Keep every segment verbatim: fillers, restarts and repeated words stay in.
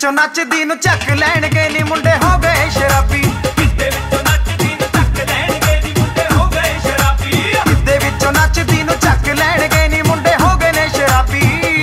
ਵਿੱਚੋਂ ਨੱਚਦੀ ਨੂੰ ਚੱਕ ਲੈਣਗੇ ਨੀ ਮੁੰਡੇ ਹੋ ਗਏ ਸ਼ਰਾਬੀ। ਗਿੱਧੇ ਵਿੱਚੋਂ ਨੱਚਦੀ ਨੂੰ ਚੱਕ ਲੈਣਗੇ ਨੀ ਮੁੰਡੇ ਹੋ ਗਏ ਸ਼ਰਾਬੀ। ਗਿੱਧੇ ਵਿੱਚੋਂ ਨੱਚਦੀ ਨੂੰ ਚੱਕ ਲੈਣਗੇ ਨੀ ਮੁੰਡੇ ਹੋ ਗਏ ਨੇ ਸ਼ਰਾਬੀ।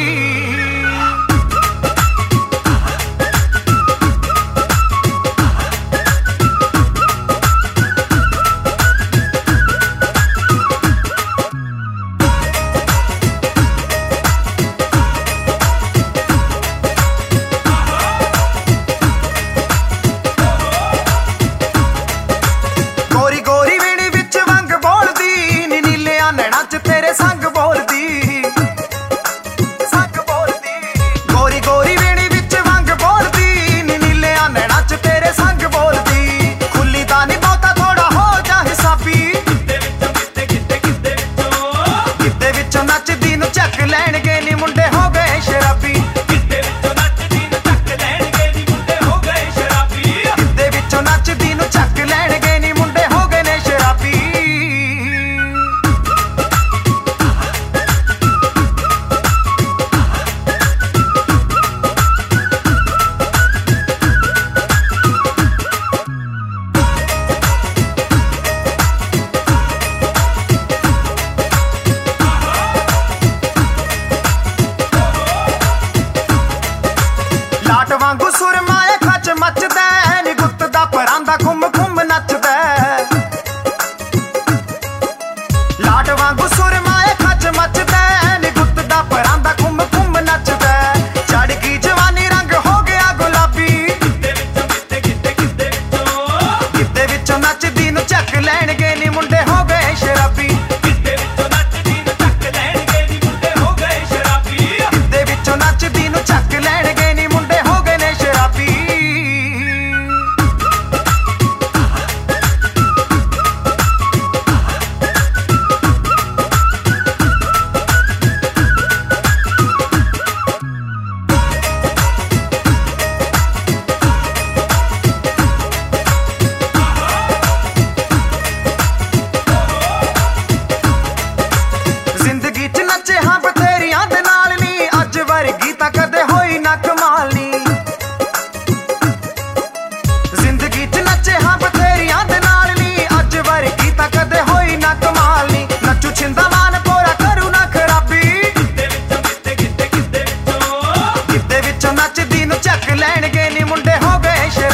ਗੋਰੀ ਗੋਰੀ ਵੀਣੀ ਵਿੱਚ ਵੰਗ ਬੋਲਦੀ ਨੀ ਨੀਲਿਆਂ ਨੈਣਾਂ ਚ ਤੇਰੇ ਸੰਗ ਬੋਲਦੀ ਸੰਗ ਬੋਲਦੀ। ਗੋਰੀ ਗੋਰੀ ਵੀਣੀ ਵਿੱਚ ਵੰਗ ਬੋਲਦੀ ਨੀ ਨੀਲਿਆਂ ਨੈਣਾਂ ਚ ਤੇਰੇ ਸੰਗ ਬੋਲਦੀ। ਖੁੱਲੀ ਤਾਂ ਨੀ ਬਹੁਤਾ ਥੋੜਾ ਹੋ ਜਾ ਹਿਸਾਬੀ। ਗਿੱਧੇ ਵਿੱਚੋਂ ਗਿੱਧੇ ਗਿੱਧੇ ਗਿੱਧੇ ਵਿੱਚੋਂ ਗਿੱਧੇ ਵਿੱਚੋਂ ਨੱਚਦੀ ਨੂੰ ਚੱਕ ਲੈਣਗੇ ਨੀ ਮੁੰਡੇ ਹੋ ਗਏ ਸ਼ਰਾਬੀ। ਗਿੱਧੇ ਵਿੱਚੋਂ ਨੱਚਦੀ ਨੂੰ ਚੱਕ ਲੈਣਗੇ ਨੀ ਮੁੰਡੇ ਹੋ ਗਏ ਸ਼ਰਾਬੀ। ਗਿੱਧੇ ਵਿੱਚੋਂ ਨੱਚਦੀ ਨੂੰ ਚੱਕ ਲੈਣਗੇ ਨੀ ਮੁੰਡੇ ਹੋ ਗਏ ਨੇ ਸ਼ਰਾਬੀ। ਲਾਟ ਵਾਂਗੂ ਸੁਰਮਾਏ ਖੱਚ ਮੱਚਦਾ ਨੀ ਗੁੱਤ ਦਾ ਪਰਾਂਦਾ ਘੁੰਮ ਘੁੰਮ ਨੱਚਦਾ। ਲਾਟ ਵਾਂਗੂ ਸੁਰਮਾਏ ਖੱਚ ਮੱਚਦਾ ਨੀ ਗੁੱਤ ਦਾ ਪਰਾਂਦਾ ਘੁੰਮ ਘੁੰਮ ਨੱਚਦਾ। ਚੜ ਗਈ ਜਵਾਨੀ ਰੰਗ ਹੋ ਗਿਆ ਗੁਲਾਬੀ। ਗਿੱਧੇ ਵਿੱਚੋਂ ਗਿੱਧੇ ਗਿੱਧੇ ਗਿੱਧੇ ਵਿੱਚੋਂ ਗਿੱਧੇ ਵਿੱਚੋਂ ਨੱਚਦੀ ਨੂੰ ਚੱਕ ਲੈਣਗੇ ਨੀ ਮੁੰਡੇ ਹੋ ਗਏ ਸ਼ਰਾਬੀ। ਗਿੱਧੇ ਵਿੱਚੋਂ ਨੱਚਦੀ ਨੂੰ ਚੱਕ ਲੈਣਗੇ ਨੀ ਮੁੰਡੇ ਹੋ ਗਏ ਸ਼ਰਾਬੀ। ਗਿੱਧੇ ਵਿੱਚੋਂ ਨੱਚਦੀ ਨੂੰ ਚੱਕ ਲੈਣਗੇ ਨੀ ਮੁੰਡੇ ਹੋ ਗਏ ਨੇ ਸ਼ਰਾਬੀ। ਜ਼ਿੰਦਗੀ 'ਚ ਨੱਚੇ ਹਾਂ ਬਥੇਰੀਆਂ ਦੇ ਨਾਲ ਨੀ ਅੱਜ ਵਰਗੀ ਤਾਂ ਕਦੇ ਹੋਈ ਨਾ ਕਮਾਲ ਨੀ। ਜ਼ਿੰਦਗੀ 'ਚ ਨੱਚੇ ਹਾਂ ਬਥੇਰੀਆਂ ਦੇ ਨਾਲ ਨੀ ਅੱਜ ਵਰਗੀ ਤਾਂ ਕਦੇ ਹੋਈ ਨਾ ਕਮਾਲ ਨੀ। ਨੱਚੂ ਛਿੰਦਾ ਮਾਨ ਪੋਰਾ ਕਰੂ ਨਾ ਖਰਾਬੀ। ਗਿੱਧੇ ਵਿੱਚੋਂ ਗਿੱਧੇ ਗਿੱਧੇ ਗਿੱਧੇ ਵਿੱਚੋਂ ਗਿੱਧੇ ਵਿੱਚੋਂ ਨੱਚਦੀ ਨੂੰ ਚੱਕ ਲੈਣਗੇ ਨੀ ਮੁੰਡੇ ਹੋ ਗਏ ਸ਼ਰਾਬੀ।